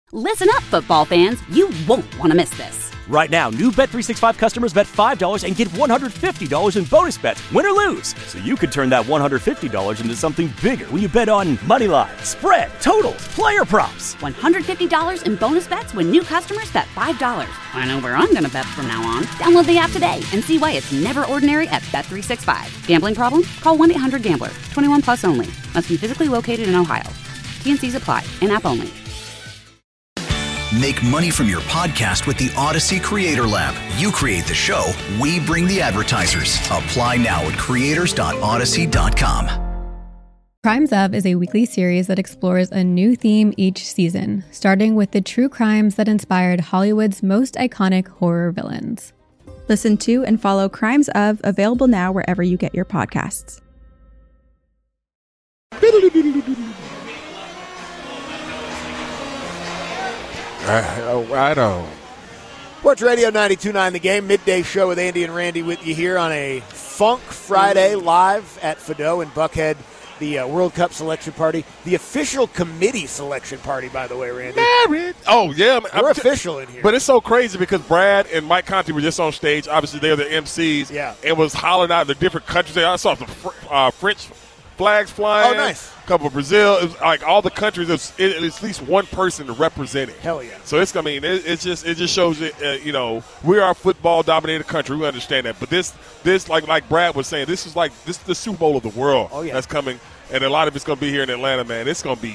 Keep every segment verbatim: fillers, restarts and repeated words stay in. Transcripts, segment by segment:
Listen up, football fans. You won't want to miss this. Right now, new Bet three sixty-five customers bet five dollars and get one hundred fifty dollars in bonus bets, win or lose. So you could turn that one hundred fifty dollars into something bigger when you bet on money line, spread, totals, player props. one hundred fifty dollars in bonus bets when new customers bet five dollars. I know where I'm going to bet from now on. Download the app today and see why it's never ordinary at Bet three sixty-five. Gambling problem? Call one eight hundred gambler. twenty-one plus only. Must be physically located in Ohio. T N Cs apply. In-app only. Make money from your podcast with the Odyssey Creator Lab. You create the show, we bring the advertisers. Apply now at creators dot odyssey dot com. Crimes Of is a weekly series that explores a new theme each season, starting with the true crimes that inspired Hollywood's most iconic horror villains. Listen to and follow Crimes Of, available now wherever you get your podcasts. All right on. Sports Radio ninety-two point nine The Game, midday show with Andy and Randy with you here on a Funk Friday live at Fido in Buckhead, the uh, World Cup selection party, the official committee selection party, by the way, Randy. Married. Oh, yeah. We're I'm official in here. But it's so crazy because Brad and Mike Conti were just on stage. Obviously, they're the M Cs. Yeah. And was hollering out the different countries. I saw some uh, French flags flying. Oh, nice. A couple of Brazil. It was like all the countries, it, it, it's at least one person to represent it. Hell yeah. So it's, I mean, it, it's just, it just shows it, uh, you know, we are a football dominated country. We understand that. But this, this like like Brad was saying, this is like, this is the Super Bowl of the world oh, yeah. that's coming. And a lot of it's going to be here in Atlanta, man. It's going to be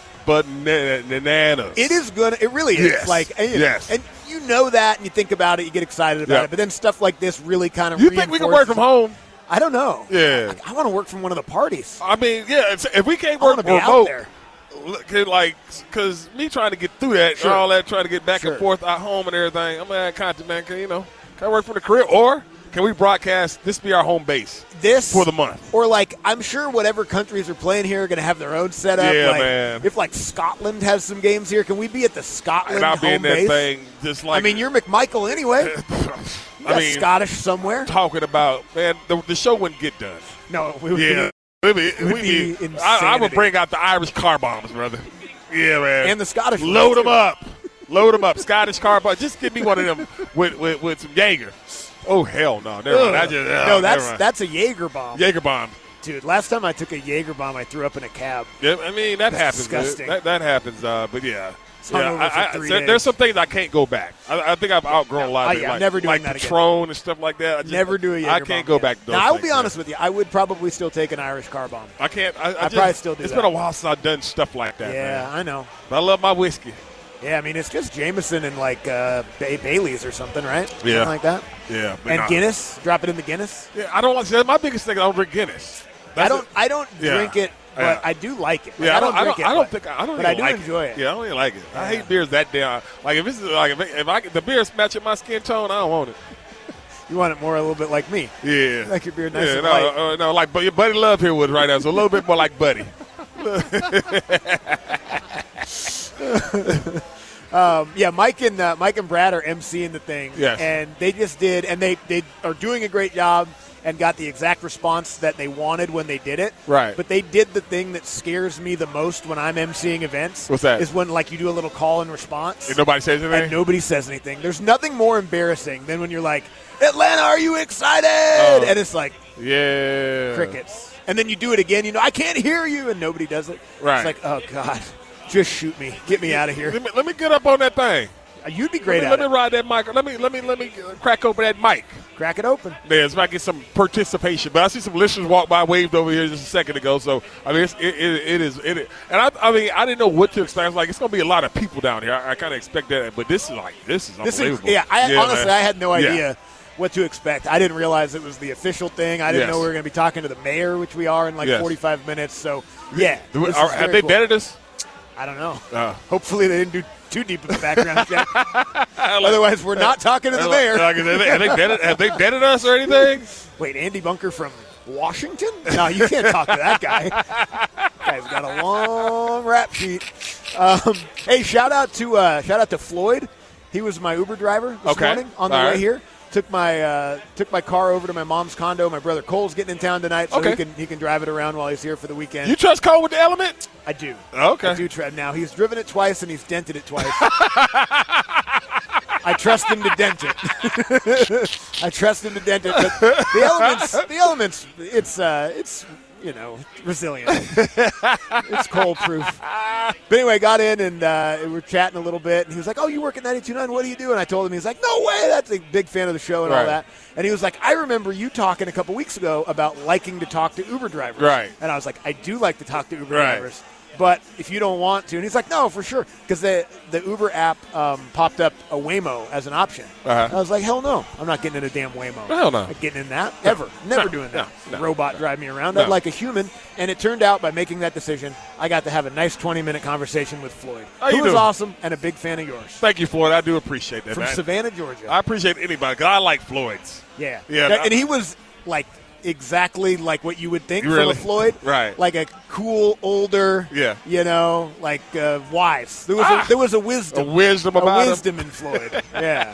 bananas. It is good. It really is. Yes. Like, and, yes. and you know that, and you think about it, you get excited about Yep. it. But then stuff like this really kind of You think we can work from home? I don't know. Yeah. I, I want to work from one of the parties. I mean, yeah, if, if we can't I want work to be remote, out there. look, like, because me trying to get through that Sure. and all that, trying to get back Sure. and forth at home and everything, I'm at content, man. Can, you know, can I work from the crib? Or can we broadcast, this be our home base This for the month? Or, like, I'm sure whatever countries are playing here are going to have their own setup. Yeah, like, man. If, like, Scotland has some games here, can we be at the Scotland And I'll be home in that base? thing just like. I mean, you're McMichael anyway. You I got mean, Scottish somewhere. talking about, man, the, the show wouldn't get done. No, we would Yeah. be, We'd be, it would we'd be be, insanity. I, I would bring out the Irish car bombs, brother. Yeah, man. and the Scottish ones, Load them too. up. Load them up. Scottish car bombs. Just give me one of them with, with, with some Jaeger. Oh, hell no. Never mind. I just, oh, no, that's never mind. that's a Jaeger bomb. Jaeger bomb. Dude, last time I took a Jaeger bomb, I threw up in a cab. Yeah, I mean, that That's happens. disgusting. That, that happens, uh, but yeah. hung yeah over I, for I, three there- days. there's some things I can't go back. I, I think I've outgrown a lot Oh, of it. yeah, like, never doing like that again. Patron and stuff like that. I just, Never do a Jaeger I bomb can't go again. back to those Now, I will things, be man. honest with you. I would probably still take an Irish car bomb. I can't. I, I, I'd just, probably still do It's that. been a while since I've done stuff like that, Yeah, man. I know. But I love my whiskey. Yeah, I mean, it's just Jameson and, like, uh, ba- Bailey's or something, right? Yeah. Something like that. Yeah. But And nah. Guinness. Drop it in the Guinness. Yeah, I don't like that. My biggest thing, I don't drink Guinness. I That's don't it. I don't Yeah. drink it, but Yeah. I do like it. Like, Yeah, I don't I drink don't. it. I don't but, think. I don't. but even I do like enjoy it. Yeah, I don't even like it. I Yeah. hate beers that damn. Like if it's like if, if I the beer's matching my skin tone, I don't want it. You want it more a little bit like me. Yeah, Like your beer nice yeah, and no, light. uh, no, like but your Buddy Love here was right now, so a little bit more like Buddy. Um, yeah, Mike and uh, Mike and Brad are emceeing the thing, Yes. and they just did, and they, they are doing a great job and got the exact response that they wanted when they did it. Right. But they did the thing that scares me the most when I'm emceeing events. What's that? Is when like you do a little call and response, And nobody says anything. and nobody says anything. There's nothing more embarrassing than when you're like, Atlanta, are you excited? Oh. And it's like yeah, crickets. And then you do it again, you know, I can't hear you, and nobody does it. Right. It's like, oh God, just shoot me, get me out of here. Let me, let me get up on that thing. You'd be great Let me, at let it. me ride that mic. Let me let me let me crack open that mic. Crack it open. Yeah, so I get some participation. But I see some listeners walk by, waved over here just a second ago. So I mean, it's, it, it, it is it. Is, and I, I mean, I didn't know what to expect. I was like, it's going to be a lot of people down here. I, I kind of expect that, but this is like this is This is, unbelievable. yeah, I, honestly, man. I had no idea Yeah. what to expect. I didn't realize it was the official thing. I didn't Yes. know we were going to be talking to the mayor, which we are in like Yes. forty-five minutes. So, yeah. Do we- this are- is have very they cool. vetted us? I don't know. Uh. Hopefully they didn't do too deep of a background check. Otherwise, we're not talking to the mayor. Like, have, they, have, they vetted, have they vetted us or anything? Wait, Andy Bunker from Washington? No, you can't talk to that guy. Guy's got a long rap sheet. Um, hey, shout out to uh, shout out to Floyd. He was my Uber driver this Okay. morning on the All way right. here. Took my uh, took my car over to my mom's condo. My brother Cole's getting in town tonight, so Okay. he can he can drive it around while he's here for the weekend. You trust Cole with the element? I do. Okay. I do. Tra- now, he's driven it twice, and he's dented it twice. I trust him to dent it. I trust him to dent it. But the elements, the elements, it's, uh, it's, you know, resilient. It's cold proof. But anyway, got in and uh, we were chatting a little bit, and he was like, "Oh, you work at ninety-two point nine. What do you do?" And I told him, he's like, "No way, that's a big fan of the show and right. all that." And he was like, "I remember you talking a couple weeks ago about liking to talk to Uber drivers." Right. And I was like, "I do like to talk to Uber right. drivers. But if you don't want to," and he's like, "No, for sure," because the the Uber app um, popped up a Waymo as an option. Uh-huh. I was like, "Hell no, I'm not getting in a damn Waymo. Hell no, I'm not getting in that ever. Never no, doing that. No, no, Robot no. drive me around. No. I'd like a human." And it turned out by making that decision, I got to have a nice twenty minute conversation with Floyd, How who you was doing? awesome and a big fan of yours. Thank you, Floyd. I do appreciate that, From man. Savannah, Georgia. I appreciate anybody. 'Cause I like Floyd's. Yeah, Yeah, and he was like exactly like what you would think Really? from a Floyd, Right. Like a cool, older, Yeah. you know, like uh, wise. There was Ah! a, there was a wisdom, A wisdom a about him. wisdom in Floyd. Yeah,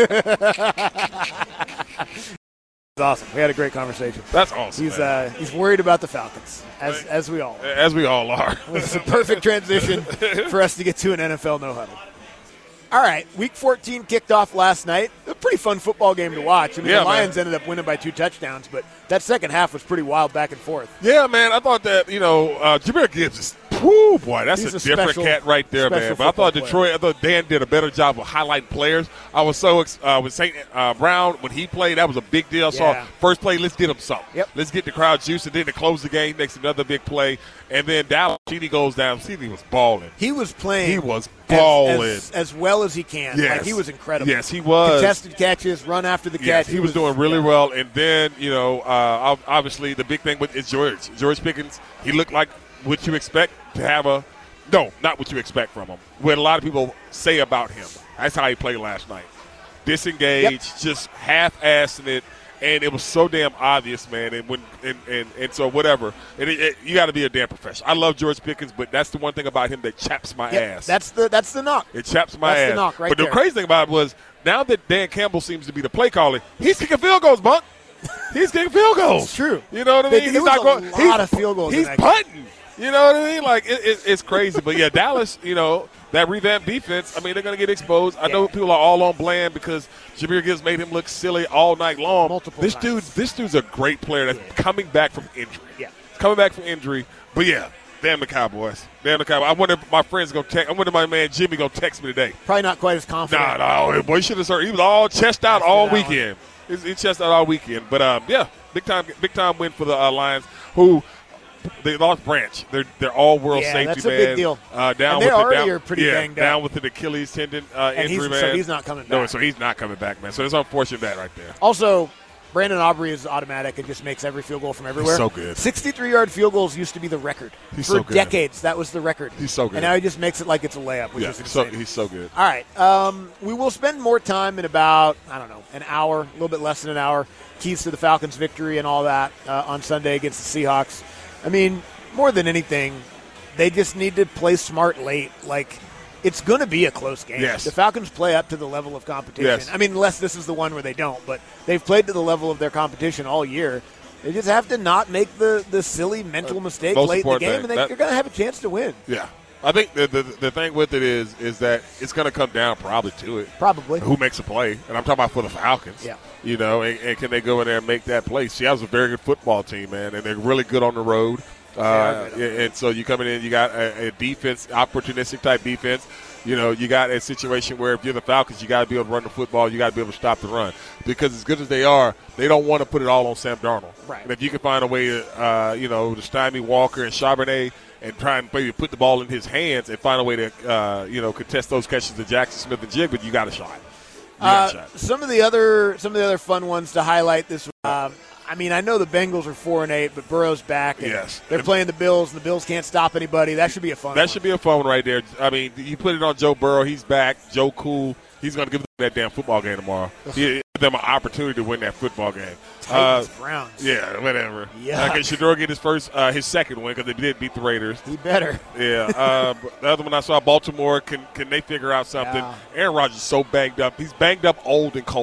it's awesome. We had a great conversation. That's awesome. He's man. uh, he's worried about the Falcons, as as we all are. As we all are. It's a perfect transition for us to get to an N F L no huddle. All right, Week fourteen kicked off last night. A pretty fun football game to watch. I mean, Yeah, the Lions man. ended up winning by two touchdowns, but that second half was pretty wild back and forth. Yeah, man. I thought that, you know, uh, Jahmyr Gibbs is, whoo, boy, that's He's a, a different special- cat right there, special man. But I thought football Detroit, I thought Dan did a better job of highlighting players. I was so, ex- uh, with Saint uh, Brown, when he played, that was a big deal. I saw Yeah. first play, let's get him something. Yep. Let's get the crowd juice, and then to close the game, next another big play. And then Dallas, C D goes down. C D was balling. He was playing. He was as- balling. as, as well as he can. Yes. Like, he was incredible. Yes, he was. Contested catches, run after the Yes, catch. he was doing really yeah. well. And then, you know, uh, obviously the big thing with is George. George Pickens, he looked like what you expect to have a – no, not what you expect from him. What a lot of people say about him. That's how he played last night. Disengaged, Yep. just half-assing it. And it was so damn obvious, man. And when and, and, and so whatever. And it, it, you got to be a damn professional. I love George Pickens, but that's the one thing about him that chaps my Yep, ass. That's the that's the knock. It chaps my That's ass. the knock right but the there. crazy thing about it was now that Dan Campbell seems to be the play caller, he's kicking field goals, Buck. He's kicking field goals. It's true. You know what I There- mean? there he's was not a going. lot he's, of field goals in He's that game. punting. You know what I mean? Like it, it, it's crazy. But yeah, Dallas. You know that revamped defense. I mean, they're going to get exposed. I know Yeah. people are all on Bland because Jahmyr Gibbs made him look silly all night long. Multiple This times. dude, this dude's a great player that's Yeah. coming back from injury. Yeah. Coming back from injury. But yeah. Damn the Cowboys. Damn the Cowboys. I wonder if my friend's going to text. I wonder if my man Jimmy going to text me today. Probably not quite as confident. Nah, no, boy, you should have heard. He was all chest out That's all good, Alan. weekend. He's he chest out all weekend. But um, yeah, big time, big time win for the uh, Lions, who they lost Branch. They're they're all world Yeah, safety that's a man. big deal. Uh, down And they with the, already down, are pretty yeah, banged down up. with the Achilles tendon uh, And injury, he's- man. so he's not coming No, back. so he's not coming back, man. So it's unfortunate that right there. Also, Brandon Aubrey is automatic and just makes every field goal from everywhere. so good. sixty-three-yard field goals used to be the record. He's For so good. decades, that was the record. He's so good. And now he just makes it like it's a layup, which Yeah, is so insane. he's so good. All right. Um, we will spend more time in about, I don't know, an hour, a little bit less than an hour, keys to the Falcons' victory and all that uh, on Sunday against the Seahawks. I mean, more than anything, they just need to play smart late. Like, it's going to be a close game. Yes. The Falcons play up to the level of competition. Yes. I mean, unless this is the one where they don't, but they've played to the level of their competition all year. They just have to not make the, the silly mental mistake most late in the important game, thing. and they, That- you're going to have a chance to win. Yeah. I think the, the the thing with it is is that it's going to come down probably to it. Probably. Who makes a play? And I'm talking about for the Falcons. Yeah. You know, and, and can they go in there and make that play? Seattle's a very good football team, man, and they're really good on the road. Uh, are good. and so you coming in, you got a, a defense, opportunistic type defense. You know, you got a situation where if you're the Falcons, you got to be able to run the football. You got to be able to stop the run because as good as they are, they don't want to put it all on Sam Darnold. Right. And if you can find a way to, uh, you know, to stymie Walker and Charbonnet and try and maybe put the ball in his hands and find a way to, uh, you know, contest those catches to Jackson Smith and Jig, but you got a shot. You got a Uh, shot. some of the other some of the other fun ones to highlight this. Um, I mean, I know the Bengals are four and eight, but Burrow's back. And Yes. they're playing the Bills, and the Bills can't stop anybody. That should be a fun. That one. should be a fun one right there. I mean, you put it on Joe Burrow. He's back. Joe Cool. He's going to give them that damn football game tomorrow. He give them an opportunity to win that football game. Titans, Uh, Browns. yeah, whatever. Yuck. Uh, can Shador get his first, uh, his second win because they did beat the Raiders. He better. Yeah. Uh, but the other one I saw, Baltimore. Can can they figure out something? Yeah. Aaron Rodgers is so banged up. He's banged up, old and cold.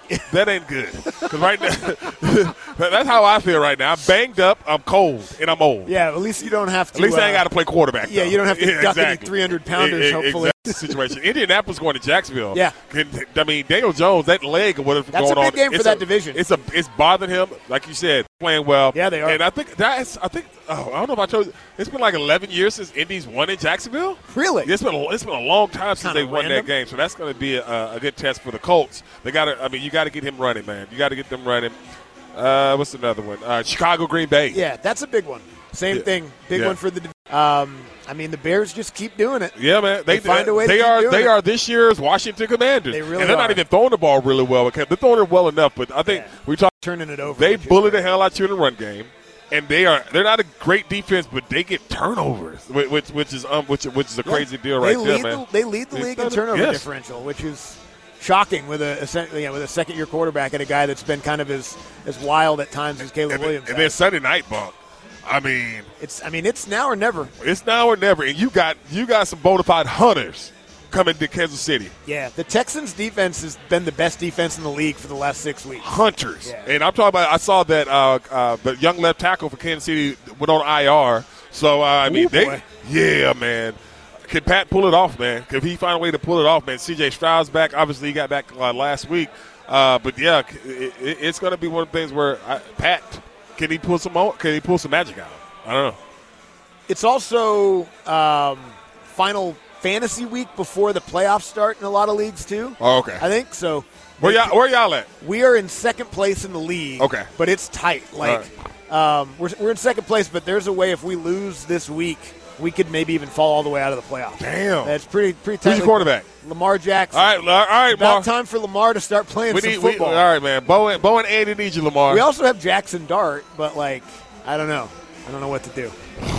that ain't good. Because right now, that's how I feel right now. I'm banged up, I'm cold, and I'm old. Yeah, at least you don't have to. At least uh, I ain't got to play quarterback. Yeah, though. you don't have to yeah, duck exactly. any three hundred pounders, it, it, hopefully. Exactly. Situation. Indianapolis going to Jacksonville. Yeah. Can, I mean, Daniel Jones, that leg or whatever's That's going a on. big game for it's that a, division. It's a it's bothering him, like you said, playing well. Yeah, they are. And I think that's I think oh I don't know if I told you, it's been like eleven years since Indy's won in Jacksonville. Really? It's been a, it's been a long time since Kinda they won random. that game. So that's going to be a, a good test for the Colts. They got to. I mean, you got to get him running, man. You got to get them running. Uh, what's another one? Uh, Chicago, Green Bay. Yeah, that's a big one. Same Yeah. thing. Big Yeah. one for the division. Um, I mean, the Bears just keep doing it. Yeah, man. They, They find a way to They keep are. doing They it. are this year's Washington Commanders. They really and they're not are. even throwing the ball really well. They're throwing it well enough, but I think Yeah. we talk. Turning it over. They which is bully the great. hell out you in the run game, and they are. They're not a great defense, but they get turnovers, which which, which is um which which is a Yeah. crazy deal they right there, lead man. The, they lead the They league in done it. turnover Yes. differential, which is shocking with a, a sec- you know, with a second year quarterback and a guy that's been kind of as as wild at times as Caleb And, then- Williams. and then has. Sunday night bunk. I mean, It's I mean it's now or never. it's now or never, and you got you got some bona fide hunters coming to Kansas City. Yeah, the Texans defense has been the best defense in the league for the last six weeks. Hunters. Yeah. And I'm talking about, I saw that uh, uh, the young left tackle for Kansas City went on I R. So, uh, I mean, Ooh, they, boy. yeah, man. Can Pat pull it off, man? Can he find a way to pull it off, man? C J Stroud's back. Obviously, he got back uh, last week. Uh, but, yeah, it, it, it's going to be one of the things where I, Pat, can he pull some mo- Can he pull some magic out? I don't know. It's also um, final fantasy week before the playoffs start in a lot of leagues too. Oh, okay. I think so. Where y'all, where y'all at? We are in second place in the league. Okay. But it's tight. Like, um, we're, we're in second place, but there's a way if we lose this week, we could maybe even fall all the way out of the playoffs. Damn. That's pretty pretty tight. Who's your quarterback? Lamar Jackson. All right, all right, About Mark. time for Lamar to start playing We some need, we, football. all right, man. Bo and, Bo and Andy need you, Lamar. We also have Jackson Dart, but, like, I don't know. I don't know what to do.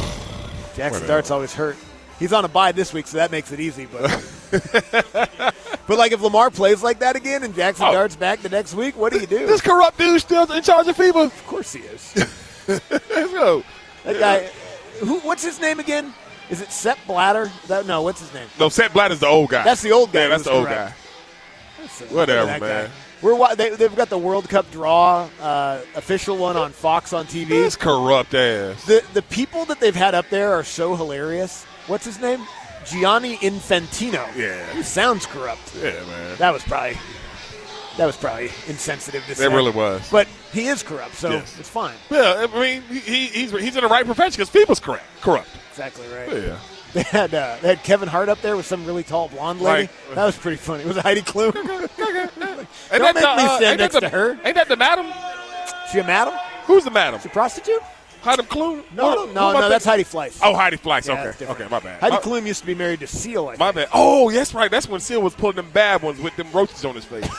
Jackson Whatever. Dart's always hurt. He's on a bye this week, so that makes it easy. But, but like, if Lamar plays like that again and Jackson Oh. Dart's back the next week, what do you do? This corrupt dude still in charge of FEMA. Of course he is. Let's go. That guy, who? What's his name again? Is it Sepp Blatter? That, no, what's his name? No, Seth Blatter's the old guy. That's the old guy Yeah, that's who's the old correct. guy. Whatever, That man. guy. We're wa- they, they've got the World Cup draw, uh, official one on Fox on T V. This corrupt ass. The the people that they've had up there are so hilarious. What's his name? Gianni Infantino. Yeah. He sounds corrupt. Yeah, man. That was probably that was probably insensitive to say. It really was. But he is corrupt, so Yes. it's fine. Yeah, I mean, he, he's he's in the right profession because people's correct, corrupt. Exactly right. Yeah. They had uh, they had Kevin Hart up there with some really tall blonde lady. Right. That was pretty funny. Was it Heidi Klum? Ain't Don't that make the, me uh, stand ain't next that the, to her. Ain't that the madam? She a madam? Who's the madam? She a prostitute? Heidi Klum? No, Who- no, who no, am I no. That's thinking? Heidi Fleiss. Oh, Heidi Fleiss. Yeah, okay, that's different. okay, my bad. Heidi Uh, Klum used to be married to Seal. I think. My bad. Oh, that's right. That's when Seal was pulling them bad ones with them roaches on his face.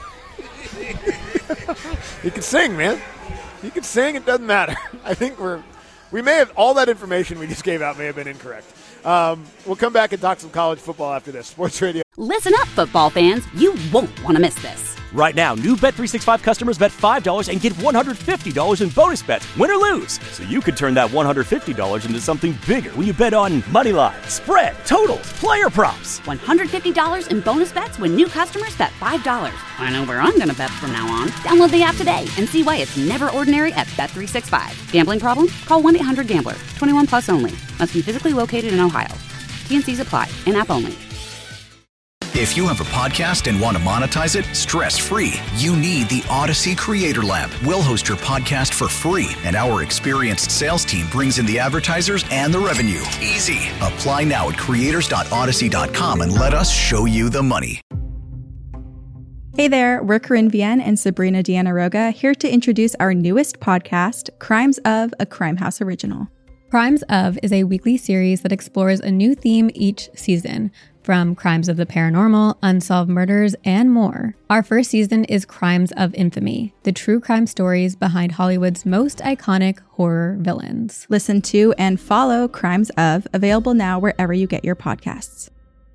He can sing, man. He can sing. It doesn't matter. I think we're we may have all that information we just gave out may have been incorrect. Um, we'll come back and talk some college football after this. Sports Radio. Listen up, football fans. You won't want to miss this. Right now, new Bet three sixty-five customers bet five dollars and get one hundred fifty dollars in bonus bets, win or lose. So you could turn that one hundred fifty dollars into something bigger when you bet on money line, spread, totals, player props. one hundred fifty dollars in bonus bets when new customers bet five dollars. I know where I'm going to bet from now on. Download the app today and see why it's never ordinary at Bet three sixty-five. Gambling problem? Call one eight hundred gambler. twenty-one plus only. Must be physically located in Ohio. T N Cs apply. In-app only. If you have a podcast and want to monetize it stress-free, you need the Odyssey Creator Lab. We'll host your podcast for free, and our experienced sales team brings in the advertisers and the revenue. Easy. Apply now at creators dot odyssey dot com and let us show you the money. Hey there, we're Corinne Vienne and Sabrina Dianaroga here to introduce our newest podcast, Crimes of, a Crime House original. Crimes of is a weekly series that explores a new theme each season, from crimes of the paranormal, unsolved murders, and more. Our first season is Crimes of Infamy, the true crime stories behind Hollywood's most iconic horror villains. Listen to and follow Crimes of, available now wherever you get your podcasts.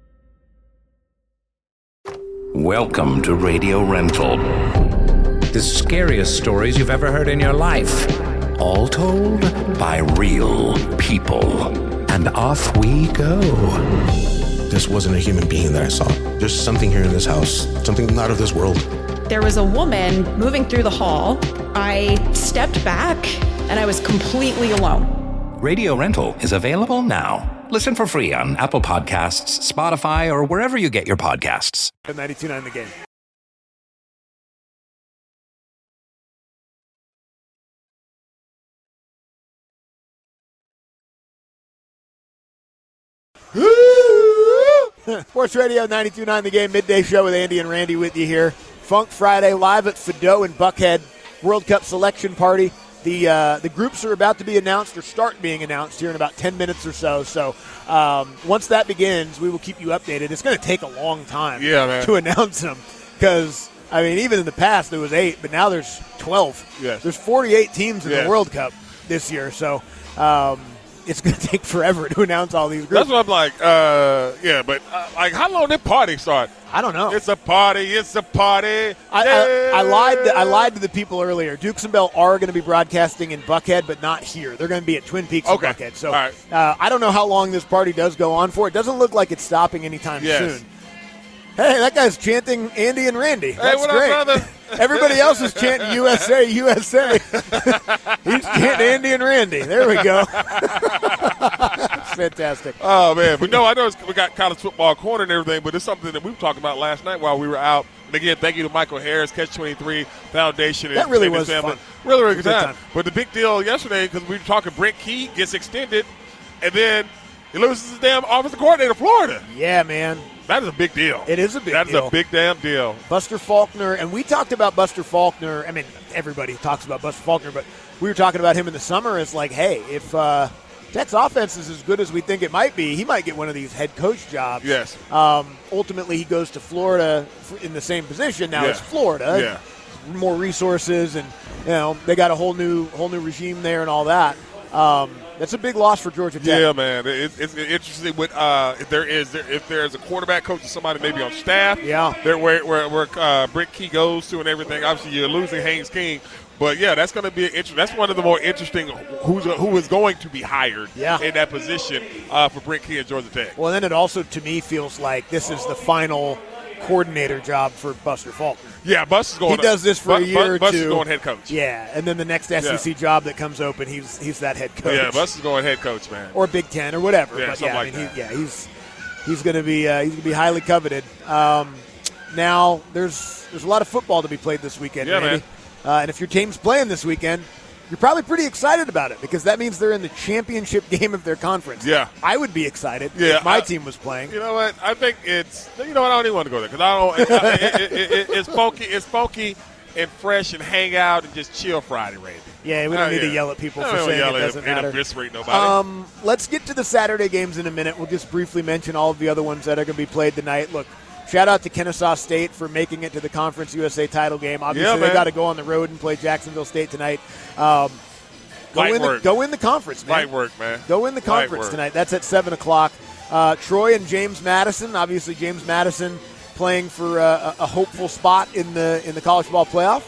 Welcome to Radio Rental. The scariest stories you've ever heard in your life. All told by real people. And off we go. This wasn't a human being that I saw. There's something here in this house, something not of this world. There was a woman moving through the hall. I stepped back, and I was completely alone. Radio Rental is available now. Listen for free on Apple Podcasts, Spotify, or wherever you get your podcasts. ninety-two point nine The Game. Sports Radio ninety-two point nine The Game, midday show with Andy and Randy with you here. Funk Friday live at Fido in Buckhead, World Cup selection party. The uh, the groups are about to be announced or start being announced here in about ten minutes or so. So um, once that begins, we will keep you updated. It's going to take a long time yeah, man. to announce them because, I mean, even in the past there was eight, but now there's twelve. Yes. There's forty-eight teams in yes. the World Cup this year. So um, it's going to take forever to announce all these groups. That's what I'm like. Uh, yeah, but uh, like, how long did party start? I don't know. It's a party. It's a party. I, I, I lied. To, I lied to the people earlier. Dukes and Bell are going to be broadcasting in Buckhead, but not here. They're going to be at Twin Peaks okay. in Buckhead. So right. uh, I don't know how long this party does go on for. It doesn't look like it's stopping anytime yes. soon. Hey, that guy's chanting Andy and Randy. That's hey, what great. Up, brother? Everybody else is chanting U S A, U S A. He's chanting Andy and Randy. There we go. That's fantastic. Oh, man. But no, I know it's, we got college football corner and everything, but it's something that we were talking about last night while we were out. And again, thank you to Michael Harris, Catch twenty-three Foundation. That and, really and was family. fun. Really, really good good time. time. But the big deal yesterday, because we were talking, Brent Key gets extended, and then he loses his damn offensive coordinator, Florida. Yeah, man. That is a big deal. It is a big that deal. That is a big damn deal. Buster Faulkner, and we talked about Buster Faulkner. I mean, everybody talks about Buster Faulkner, but we were talking about him in the summer as like, hey, if uh, Tech's offense is as good as we think it might be, he might get one of these head coach jobs. Yes. Um, ultimately, he goes to Florida in the same position. Now yeah. it's Florida. Yeah. More resources, and you know they got a whole new whole new regime there and all that. Um, that's a big loss for Georgia Tech. Yeah, man. It, it's interesting with uh, if there is if there's a quarterback coach or somebody maybe on staff. Yeah. There where where, where uh, Brent Key goes to and everything. Obviously, you're losing Haynes King, but yeah, that's going to be an inter- That's one of the more interesting who's who is going to be hired. Yeah. in that position uh, for Brent Key and Georgia Tech. Well, then it also to me feels like this is the final coordinator job for Buster Faulkner. Yeah, Bus is going. He does this for Bu- a year Bu- or Bus two. is going head coach. Yeah, and then the next S E C Yeah. job that comes open, he's he's that head coach. Yeah, Bus is going head coach, man. Or Big Ten or whatever. Yeah, but something yeah, like I mean, that. he, yeah, he's he's going to be uh, he's going to be highly coveted. Um, now there's there's a lot of football to be played this weekend, Yeah, Randy. Uh, and if your team's playing this weekend, you're probably pretty excited about it because that means they're in the championship game of their conference. Yeah. I would be excited Yeah, if my I- team was playing. You know what? I think it's. You know what? I don't even want to go there because I don't. It, it, it, it, it's funky. It's funky and fresh and hang out and just chill Friday, Randy. Yeah, we don't Oh, need yeah. to yell at people I for don't saying yell it at doesn't and matter. eviscerate nobody. Um, let's get to the Saturday games in a minute. We'll just briefly mention all of the other ones that are going to be played tonight. Look, shout out to Kennesaw State for making it to the Conference U S A title game. Obviously, Yeah, they man. got to go on the road and play Jacksonville State tonight. Um, go, Light win the, work. go win the conference, man. Light work, man. Go win the Light conference work. tonight. That's at seven o'clock. Uh, Troy and James Madison. Obviously, James Madison playing for uh, a, a hopeful spot in the in the college ball playoff.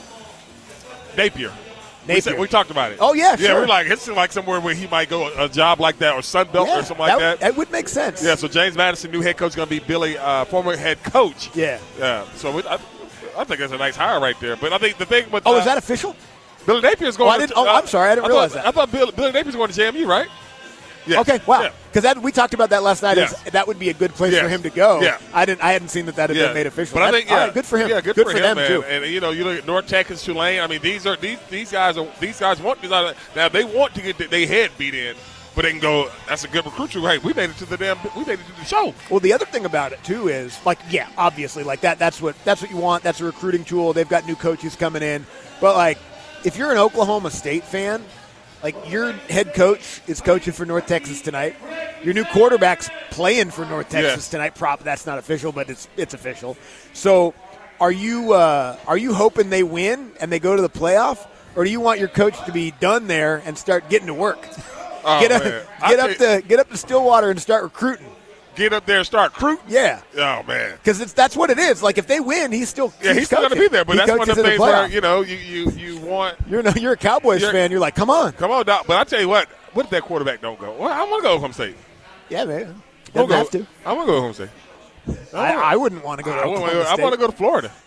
Napier. We, Napier. said, we talked about it. Oh, yeah, Yeah, sure. we're like, it's like somewhere where he might go a job like that or Sunbelt Yeah, or something like that. That would make sense. Yeah, so James Madison, new head coach, going to be Billy, uh, former head coach. Yeah. Yeah, so we, I, I think that's a nice hire right there. But I think the thing with Oh, uh, is that official? Billy Napier's going Oh, I to, didn't- oh, I'm sorry, I didn't realize thought, that. I thought Bill, Billy Napier's going to J M U, right? Yeah. Okay, wow. Yeah. Because that we talked about that last night. Yes. Is that would be a good place Yes. for him to go. Yeah. I didn't. I hadn't seen that that had Yeah. been made official. But I That's- think, yeah, all right, good for him. Yeah, good, for, him, them man. too. And you know, you look at North Texas, Tulane. I mean, these are these these guys are these guys want these are, now they want to get their head beat in, but they can go. That's a good recruit. Hey, we made it to the damn. We made it to the show. Well, the other thing about it too is like, yeah, obviously, like that. That's what that's what you want. That's a recruiting tool. They've got new coaches coming in, but like, if you're an Oklahoma State fan, like your head coach is coaching for North Texas tonight. Your new quarterback's playing for North Texas Yes. tonight. Prop that's not official, but it's it's official. So, are you uh, are you hoping they win and they go to the playoff, or do you want your coach to be done there and start getting to work? Oh, get up, man. get I up think- to get up to Stillwater and start recruiting. Get up there and start recruiting. Yeah, Oh man. because it's that's what it is. Like if they win, he's still Yeah, he's still going to coaching. be there, but He that's one coaches of the in things where playoff. you know you you you want. You're no, you're a Cowboys You're- fan. You're like, come on, Come on, Doc. But I tell you what, what if that quarterback don't go? Well, I want to go Oklahoma State. yeah, man. I'm Doesn't gonna have go, to. I want to go to Oklahoma State. I, I wouldn't want to go to I Oklahoma want, I State. want to go to Florida.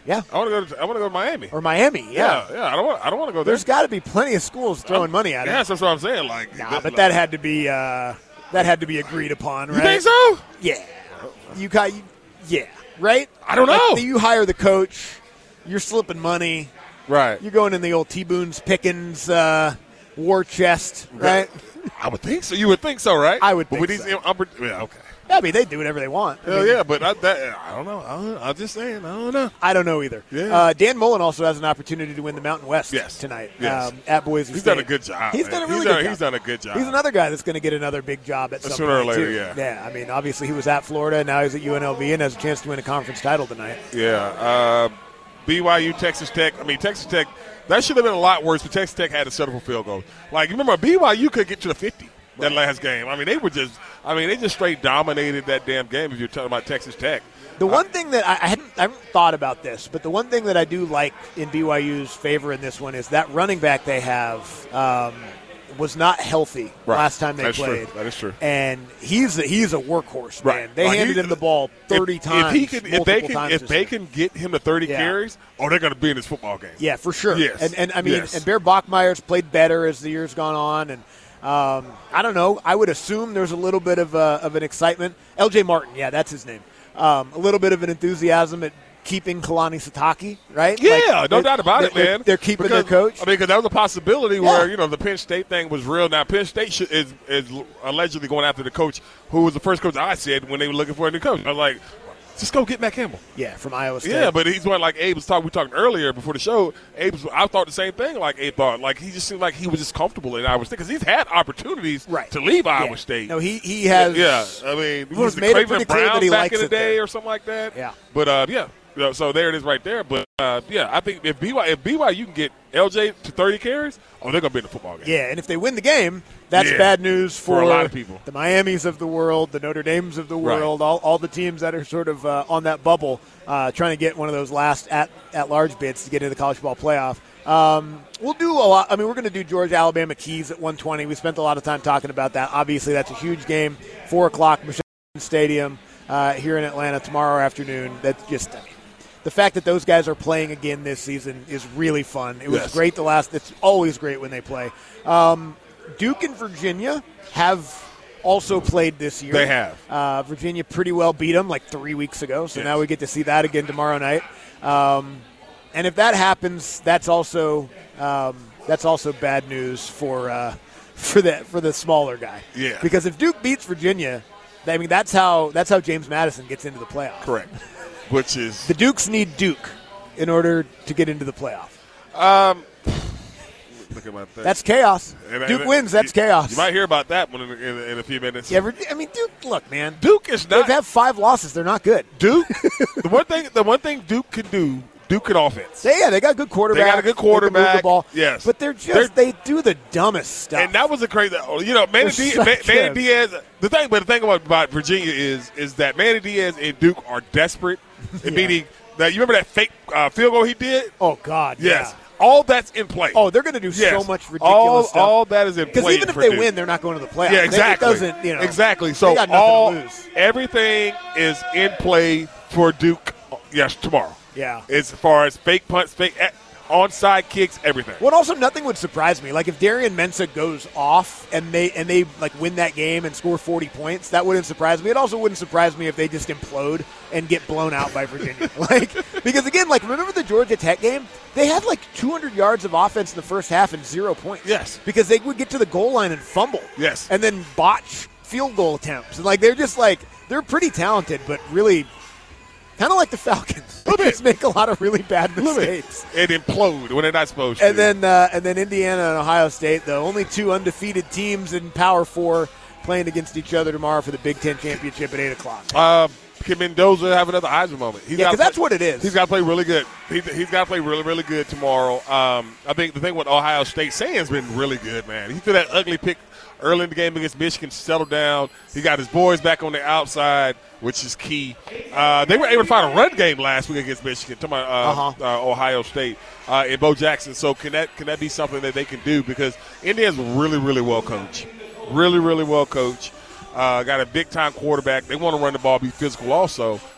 Yeah. I want to go to I want to go to Miami. Or Miami, yeah. Yeah, yeah. I don't want I don't want to go there. There's got to be plenty of schools throwing money at it. Yes, that's what I'm saying. Like, Nah, that, but like, that had to be uh, that had to be agreed upon, right? You think so? Yeah. You got you, yeah, right? I don't know. Like, you hire the coach, you're slipping money. Right. You're going in the old T. Boone's Pickens uh, war chest, right? I would think so. You would think so, right? I would but think with so. These, I'm, yeah, okay. I mean, they do whatever they want. I Hell mean, yeah, but I, that, I don't know. I don't know. I'm just saying. I don't know. I don't know either. Yeah. Uh, Dan Mullen also has an opportunity to win the Mountain West Yes. tonight Yes. um, at Boise He's State. done a good job. He's man. done a really he's good done, job. He's done a good job. He's another guy that's going to get another big job at some Sooner or point, later, too. yeah. Yeah, I mean, obviously he was at Florida, now he's at U N L V and has a chance to win a conference title tonight. Yeah. Uh, B Y U, Texas Tech. I mean, Texas Tech, that should have been a lot worse, but Texas Tech had to settle for field goals. Like, remember, B Y U could get to the fifty. That last game. I mean, they were just, I mean, they just straight dominated that damn game if you're talking about Texas Tech. The one thing that I, I, hadn't, I haven't thought about this, but the one thing that I do like in B Y U's favor in this one is that running back they have um, was not healthy Right. last time they That's played. true. That is true. And he's a, he's a workhorse, man. Right. They Like, handed he- him the ball thirty if, times. If, he can, if they multiple can, times if this they year. can get him to thirty Yeah. carries, oh, they're going to be in this football game. Yeah, for sure. Yes. And, and I mean, Yes. and Bear Bachmeier's played better as the year's gone on. And um, I don't know. I would assume there's a little bit of, uh, of an excitement. L J Martin, yeah, that's his name. Um, a little bit of an enthusiasm at keeping Kalani Satake, right? Yeah, Like, no they- doubt about they- it, man. They're, they're keeping because, their coach. I mean, because that was a possibility Yeah. where, you know, the Penn State thing was real. Now, Penn State should, is, is allegedly going after the coach who was the first coach I said when they were looking for a new coach. I was like, just go get Matt Campbell. Yeah, from Iowa State. Yeah, but he's one like Abe was talking. We talked earlier before the show. Abe, was, I thought the same thing. Like Abe thought, like he just seemed like he was just comfortable in Iowa State because he's had opportunities Right. to leave Iowa Yeah. State. No, he he has. Yeah, I mean, he's what was it, made it Craven pretty clear Brown that he back likes in the it day there. or something like that. Yeah. But uh, yeah, Yeah, so there it is right there. But uh, yeah, I think if B Y if B Y U can get L J to thirty carries, oh, they're gonna be in the football game. Yeah, and if they win the game, that's Yeah. bad news for, For a lot of people. The Miamis of the world, the Notre Dames of the world, all, all the teams that are sort of uh, on that bubble, uh, trying to get one of those last at at large bids to get into the college football playoff. Um, we'll do a lot. I mean, we're going to do Georgia Alabama Keys at one twenty. We spent a lot of time talking about that. Obviously, that's a huge game. Four o'clock, Mercedes Stadium uh, here in Atlanta tomorrow afternoon. That's just. I mean, the fact that those guys are playing again this season is really fun. It was Yes. great the last – it's always great when they play. Um, Duke and Virginia have also played this year. They have. Uh, Virginia pretty well beat them like three weeks ago, so Yes. now we get to see that again tomorrow night. Um, and if that happens, that's also um, that's also bad news for uh, for the for the smaller guy. Yeah. Because if Duke beats Virginia, I mean that's how that's how James Madison gets into the playoffs. Correct. Which is The Dukes need Duke in order to get into the playoff. um. Look at my thing. That's chaos. And- Duke and- wins. That's you, chaos. You might hear about that one in, in, in a few minutes. Yeah, Vir- I mean, Duke. Look, man. Duke is They've not had five losses. They're not good. Duke. the one thing, the one thing Duke can do, Duke can offense. They, yeah, they got a good quarterback. They got a good They can move quarterback. the ball. Yes. but they're just They're- they do the dumbest stuff. And that was a crazy, you know, Manny, They're Diaz, so Man- Manny good. Diaz. The thing, but the thing about, about Virginia is, is that Manny Diaz and Duke are desperate. Yeah. Meaning that you remember that fake uh, field goal he did. oh God, Yes, yeah. all that's in play. Oh, they're going to do Yes. so much ridiculous all, stuff. All that is in play. Because even if for they Duke. win, they're not going to the playoffs. Yeah, They- exactly. It doesn't, you know, exactly. So they got nothing all to lose. everything is in play for Duke. Yes, tomorrow. Yeah. As far as fake punts, fake eh, onside kicks, everything. Well, and also nothing would surprise me. Like if Darian Mensah goes off and they and they like win that game and score forty points, that wouldn't surprise me. It also wouldn't surprise me if they just implode and get blown out by Virginia. like because again, like remember the Georgia Tech game? They had like two hundred yards of offense in the first half and zero points. Yes. Because they would get to the goal line and fumble. Yes. And then botch field goal attempts. And like they're just like they're pretty talented, but really kind of like the Falcons. They just make a lot of really bad mistakes. And implode when they're not supposed to. And then uh, and then Indiana and Ohio State, the only two undefeated teams in Power Four, playing against each other tomorrow for the Big Ten championship at eight o'clock. Uh, can Mendoza have another Heisman moment? He's Yeah, gotta 'cause that's play- what it is. He's got to play really good. He, he's got to play really, really good tomorrow. Um, I think the thing with Ohio State, Sands been really good, man. He threw that ugly pick early in the game against Michigan, settled down. He got his boys back on the outside, which is key. Uh, they were able to find a run game last week against Michigan, talking about uh, Uh-huh. uh, Ohio State uh, and Bo Jackson. So can that can that be something that they can do? Because Indiana's really, really well coached. Really, really well coached. Uh, got a big-time quarterback. They want to run the ball, be physical also.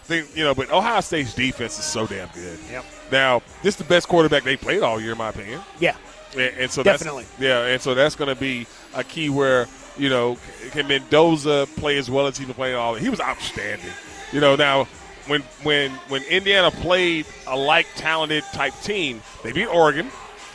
think, you know, but Ohio State's defense is so damn good. Yep. Now, this is the best quarterback they played all year, in my opinion. Yeah. And, and so Definitely. That's, yeah, and so that's going to be a key where, you know, can Mendoza play as well as he's been playing all? He was outstanding. You know, now when when when Indiana played a like talented type team, they beat Oregon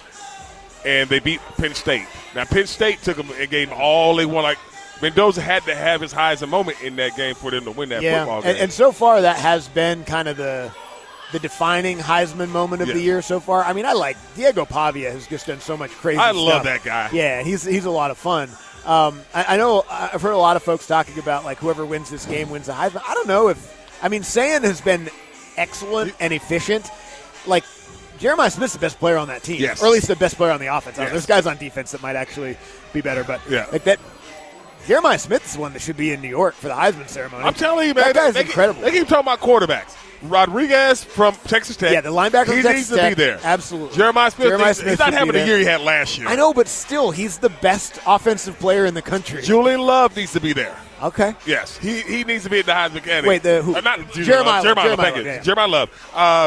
and they beat Penn State. Now Penn State took them and gave them all they want. Like Mendoza had to have his Heisman moment in that game for them to win that yeah. football game. And, and so far that has been kind of the the defining Heisman moment of yeah. the year so far. I mean, I like Diego Pavia has just done so much crazy I stuff. love that guy. Yeah, he's he's a lot of fun. Um, I, I know I've heard a lot of folks talking about like whoever wins this game wins the Heisman. I don't know if I mean Sayan has been excellent and efficient. Like Jeremiah Smith's the best player on that team, yes. or at least the best player on the offense. Yes. There's guys on defense that might actually be better, but yeah. like that. Jeremiah Smith's the one that should be in New York for the Heisman ceremony. I'm telling you, man, that guy's they, incredible. They keep talking about quarterbacks. Rodriguez from Texas Tech. Yeah, the linebacker he from needs Texas to Tech. be there. Absolutely. Jeremiah Smith, Jeremiah he's, Smith he's not should having be the there. year he had last year. I know, but still, he's the best offensive player in the country. Julian Love needs to be there. Okay. Yes, he he needs to be at the Heisman candidate. Wait, the who? Uh, not Julian Jeremiah Love. Love. Jeremiah, Jeremiah Love. Thank Love, you. yeah, yeah. Jeremiah Love. Uh,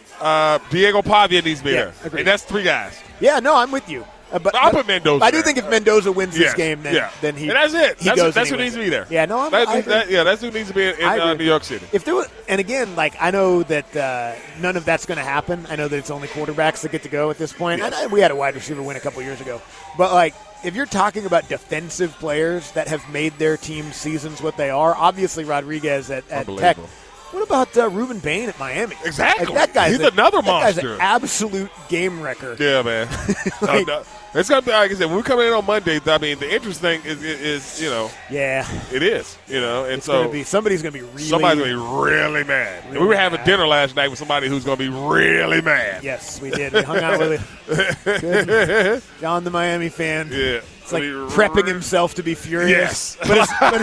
uh, Diego Pavia needs to be Yeah, there. agreed. And that's three guys. Yeah, no, I'm with you. Uh, but I'll but put Mendoza I do there. think if Mendoza wins this Yes, game, then yeah. then he and that's it. He That's, goes that's and who he needs to wins be it. there. Yeah, no, I'm, that, I agree. that, yeah, that's who needs to be in, in I uh, agree. New York City. If there was, and again, like I know that uh, none of that's going to happen. I know that it's only quarterbacks that get to go at this point. Yes. And I, we had a wide receiver win a couple years ago, but like if you're talking about defensive players that have made their team seasons what they are, obviously Rodriguez at, at Tech. Unbelievable. What about uh, Reuben Bain at Miami? Exactly. Like, that guy's He's a, another that guy's monster. an absolute game wrecker. Yeah, man. Like- no, no. It's gonna be like I said. When we come in on Monday, I mean, the interesting is, is, is you know, Yeah, it is, you know, and it's so gonna be somebody's gonna be really. somebody's gonna be really mad. And we were having mad. dinner last night with somebody who's gonna be really mad. Yes, we did. We hung out with Good. John, the Miami fan. Yeah. It's like I mean, prepping himself to be Yes. furious. But it's, but,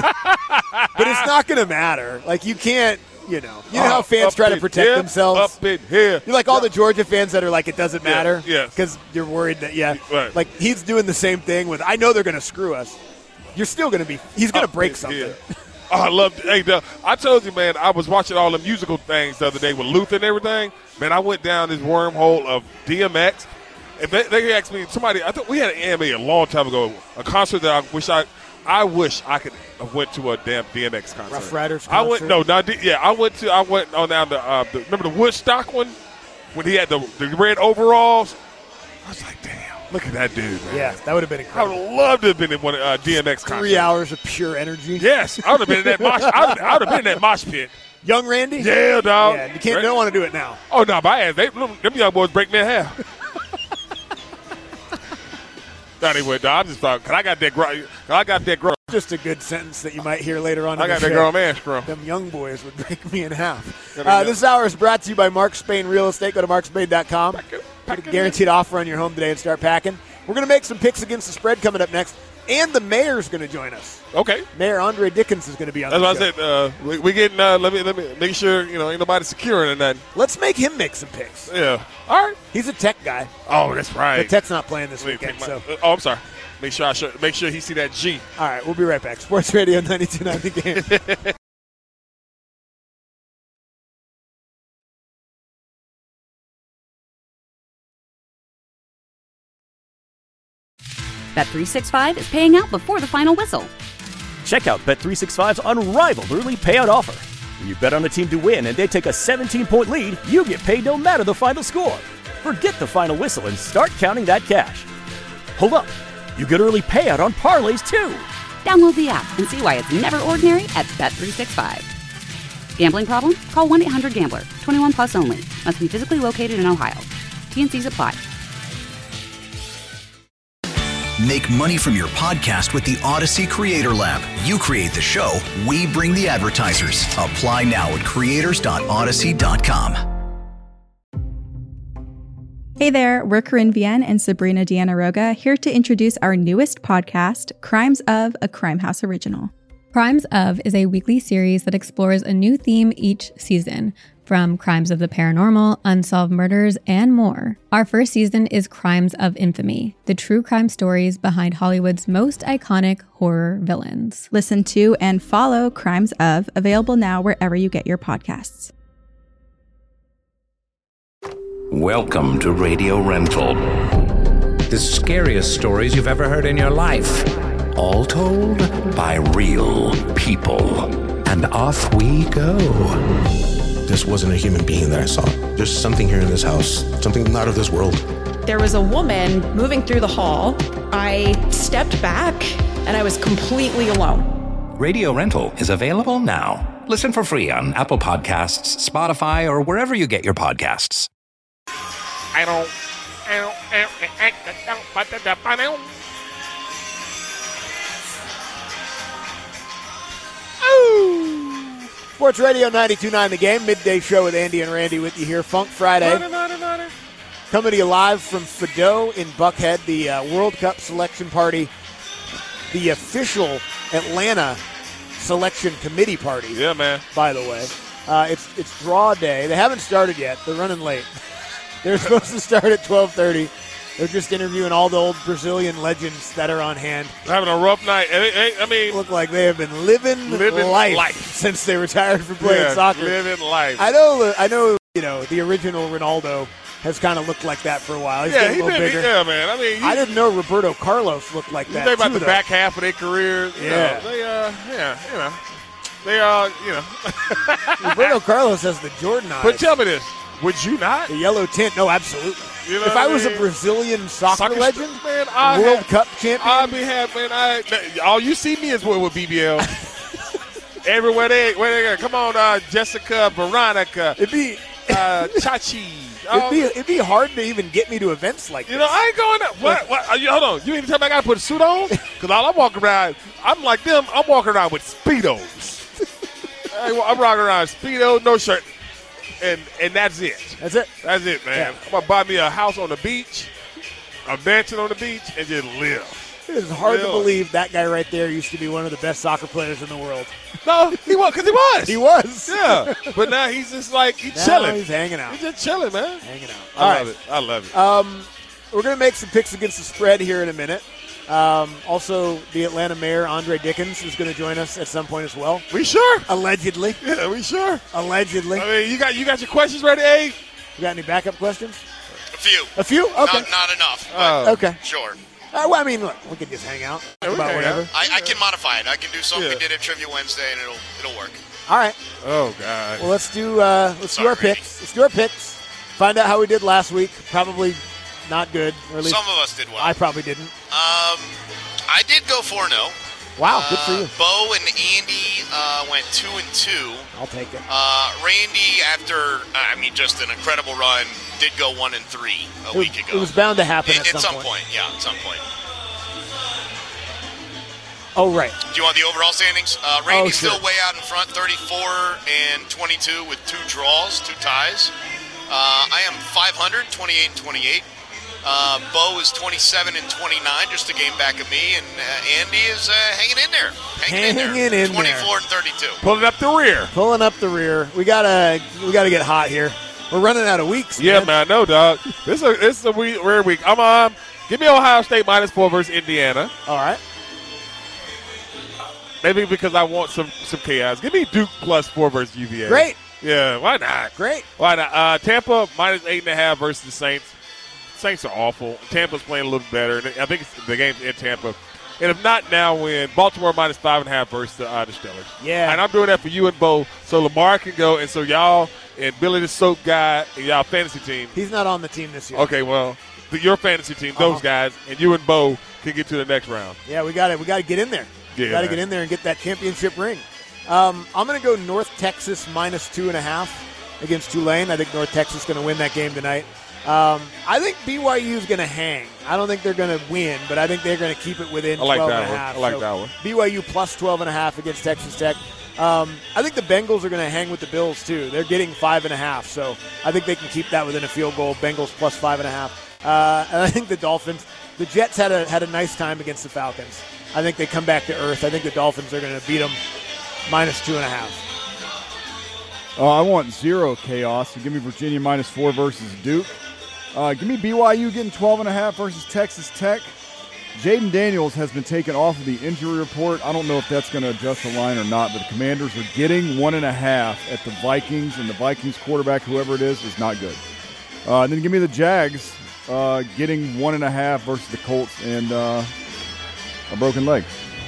but it's not going to matter. Like, you can't, you know. You know how Up fans try to in protect here, themselves? Up in here. You're like all the Georgia fans that are like, it doesn't Yeah, matter. yes. Because you're worried that, yeah. Right. Like, he's doing the same thing with, I know they're going to screw us. You're still going to be, he's going to Up break in something. here. Oh, I love. Hey, Doug, I told you, man. I was watching all the musical things the other day with Luther and everything. Man, I went down this wormhole of D M X. If they, they asked me, somebody, I thought we had an A M A a long time ago, a concert that I wish I, I wish I could have went to a damn D M X concert. Rough Riders I went concert? no, not D- yeah. I went to. I went on down the, uh, the. Remember the Woodstock one when he had the the red overalls. I was like, damn, look at that dude, man. Yeah, that would have been I incredible. would have loved to have been in one uh, D M X concert. Three hours of pure energy. Yes, I would have been in that mosh. I would have been in that mosh pit. Young Randy? Yeah, dog. Yeah, you can't, don't want to do it now. Oh no, my ass. They, them young boys break me in half. Anyway, dog, I just thought, cause I got that, gro- I got that, gro- Just a good sentence that you might hear later on. I in got the that show. grown man scrum. Them young boys would break me in half. Yeah, Uh, they this hour is brought to you by Mark Spain Real Estate. Go to mark spain dot com. it, Get pack a it guaranteed offer on your home today and start packing. We're going to make some picks against the spread coming up next. And the mayor's going to join us. Okay, Mayor Andre Dickens is going to be on that's the what show. I said. Uh, we, we getting. Uh, let me let me make sure you know ain't nobody securing or nothing. Let's make him make some picks. Yeah. All right. He's a Tech guy. Oh, that's right. But Tech's not playing this Let me weekend. pick my- So, uh, oh, I'm sorry. Make sure I show, make sure he see that G. all right, we'll be right back. Sports Radio ninety-two point nine The Game. Bet three sixty-five is paying out before the final whistle. Check out Bet three sixty-five's unrivaled early payout offer. When you bet on a team to win and they take a seventeen-point lead, you get paid no matter the final score. Forget the final whistle and start counting that cash. Hold up. You get early payout on parlays, too. Download the app and see why it's never ordinary at Bet three sixty-five. Gambling problem? Call one eight hundred gambler. twenty-one plus only. Must be physically located in Ohio. T N Cs apply. Make money from your podcast with the Odyssey Creator Lab. You create the show, we bring the advertisers. Apply now at creators dot odyssey dot com. Hey there, we're Corinne Vienne and Sabrina Diana Roga here to introduce our newest podcast, Crimes of, a Crime House Original. Crimes of is a weekly series that explores a new theme each season, from crimes of the paranormal, unsolved murders, and more. Our first season is Crimes of Infamy, the true crime stories behind Hollywood's most iconic horror villains. Listen to and follow Crimes of, available now wherever you get your podcasts. Welcome to Radio Rental. The scariest stories you've ever heard in your life. All told by real people. And off we go. This wasn't a human being that I saw. There's something here in this house, something not of this world. There was a woman moving through the hall. I stepped back and I was completely alone. Radio Rental is available now. Listen for free on Apple Podcasts, Spotify, or wherever you get your podcasts. I don't. I don't. I don't. I don't. Sports Radio ninety-two point nine The Game, midday show with Andy and Randy with you here. Funk Friday. Money, money, money. Coming to you live from Fido in Buckhead, the uh, World Cup selection party, the official Atlanta selection committee party. Yeah, man. By the way, uh, it's it's draw day. They haven't started yet. They're running late. They're supposed to start at twelve thirty. They're just interviewing all the old Brazilian legends that are on hand. Having a rough night. I mean, look like they have been living, living life, life since they retired from playing yeah, soccer. Living life. I know. I know. You know, the original Ronaldo has kind of looked like that for a while. He's yeah, getting a he little did. bigger. Yeah, man. I mean, I didn't know Roberto Carlos looked like that. You think about too, the though. back half of their career. You Yeah. know, they uh, yeah, you know, they uh, you know. Roberto Carlos has the Jordan eyes. But tell me this: would you not? The yellow tint? No, absolutely. You know if what I was mean? a Brazilian soccer, Soccer legend, st- man, I World have, Cup champion, I'd be happy, man. I, all you see me is with, with B B L. Everywhere they, where they go. Come on, uh, Jessica, Veronica, it'd be uh, Chachi. It'd be it'd be hard to even get me to events like you this. know, I ain't going. To, what? What? Are you, hold on. You ain't tell me I got to put a suit on? Because all I'm walking around, I'm like them. I'm walking around with Speedos. I, I'm walking around Speedos, no shirt. And and that's it. That's it. That's it, man. Yeah. I'm going to buy me a house on the beach, a mansion on the beach, and just live. It is hard live. to believe that guy right there used to be one of the best soccer players in the world. No, he was, because he was. He was. Yeah. But now he's just like, he's now chilling. he's hanging out. He's just chilling, man. Hanging out. I All love right. it. I love it. Um, we're going to make some picks against the spread here in a minute. Um, also, the Atlanta mayor, Andre Dickens, is going to join us at some point as well. We sure? Allegedly. Yeah, we sure. Allegedly. I mean, you got you got your questions ready, Abe? You got any backup questions? A few. A few? Okay. Not, not enough. Oh. Okay. Sure. Uh, well, I mean, look, we can just hang out. Talk Yeah, we about can hang whatever. I, I can modify it. I can do something Yeah. we did at Trivia Wednesday, and it'll it'll work. All right. Oh, God. Well, let's do uh, let's do Sorry, our picks. Let's do our picks. Find out how we did last week. Probably not good. Or at least Some of us did well. I probably didn't. Um, I did go four and oh. Wow, good for you. Uh, Bo and Andy uh, went two and two. I'll take it. Uh, Randy, after I mean, just an incredible run, did go one and three a It, week ago. it was bound to happen at, at, at some, some point. Yeah, at some point. Oh, right. Do you want the overall standings? Uh, Randy's Oh, sure. still way out in front, thirty-four and twenty-two with two draws, two ties. Uh, I am five hundred, twenty-eight and twenty-eight. Uh, Bo is twenty-seven and twenty-nine, just a game back of me, and uh, Andy is uh, hanging in there. Hanging, Hanging in there. in twenty-four and thirty-two. Pulling up the rear. Pulling up the rear. We gotta we gotta get hot here. We're running out of weeks. Yeah, man. man. No, dog. This is a, this is a week, rare week. I'm um, give me Ohio State minus four versus Indiana. All right. Maybe because I want some some chaos. Give me Duke plus four versus U V A. Great. Yeah, why not? Great. Why not? Uh, Tampa minus eight and a half versus the Saints. Saints are awful. Tampa's playing a little better. I think it's, the game's in Tampa. And if not now, win Baltimore minus five and a half versus the, uh, the Steelers. Yeah. And I'm doing that for you and Bo, so Lamar can go, and so y'all and Billy the Soap guy and y'all fantasy team. He's not on the team this year. Okay, well, the, your fantasy team, those Uh-huh. guys, and you and Bo can get to the next round. Yeah, we got to we got to get in there. Yeah, we got to man. get in there and get that championship ring. Um, I'm going to go North Texas minus two and a half against Tulane. I think North Texas is going to win that game tonight. Um, I think B Y U is going to hang. I don't think they're going to win, but I think they're going to keep it within I like twelve that and a one. half. I like So that one. B Y U plus twelve and a half against Texas Tech. Um, I think the Bengals are going to hang with the Bills too. They're getting five and a half, so I think they can keep that within a field goal. Bengals plus five and a half. Uh, and I think the Dolphins, the Jets had a had a nice time against the Falcons. I think they come back to earth. I think the Dolphins are going to beat them minus two and a half. Uh, I want zero chaos. So give me Virginia minus four versus Duke. Uh, give me B Y U getting twelve and a half versus Texas Tech. Jaden Daniels has been taken off of the injury report. I don't know if that's going to adjust the line or not, but the Commanders are getting one and a half at the Vikings, and the Vikings quarterback, whoever it is, is not good. Uh, and then give me the Jags uh, getting one and a half versus the Colts and uh, a broken leg.